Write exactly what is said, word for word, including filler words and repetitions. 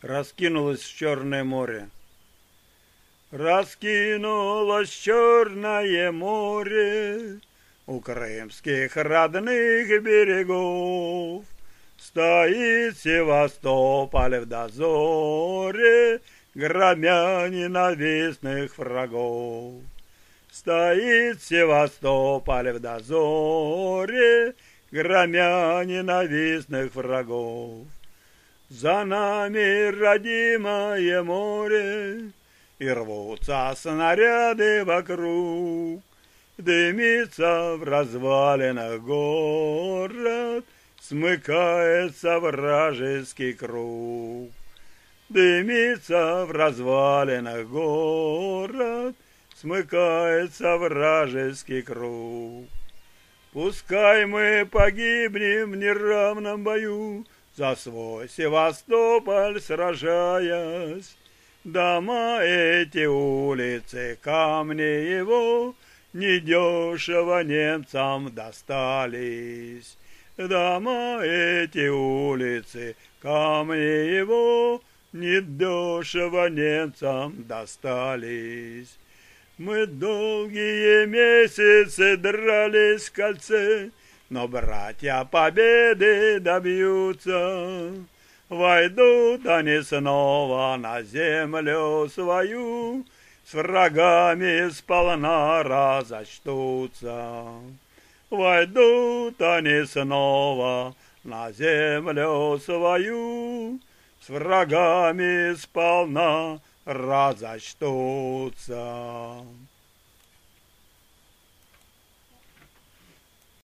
раскинулось Черное море. Раскинулось Черное море у крымских родных берегов. Стоит Севастополь в дозоре, громя ненавистных врагов. Стоит Севастополь в дозоре, громя ненавистных врагов. За нами родимое море, и рвутся снаряды вокруг. Дымится в развалинах город, смыкается вражеский круг. Дымится в развалинах город, смыкается вражеский круг. Пускай мы погибнем в неравном бою, за свой Севастополь сражаясь. Дома эти, улицы, камни его недешево немцам достались. Дома эти, улицы, камни его недешево немцам достались. Мы долгие месяцы дрались в кольце, но братья победы добьются. Войдут они снова на землю свою, с врагами сполна разочтутся. Войдут они снова на землю свою, с врагами сполна разочтутся.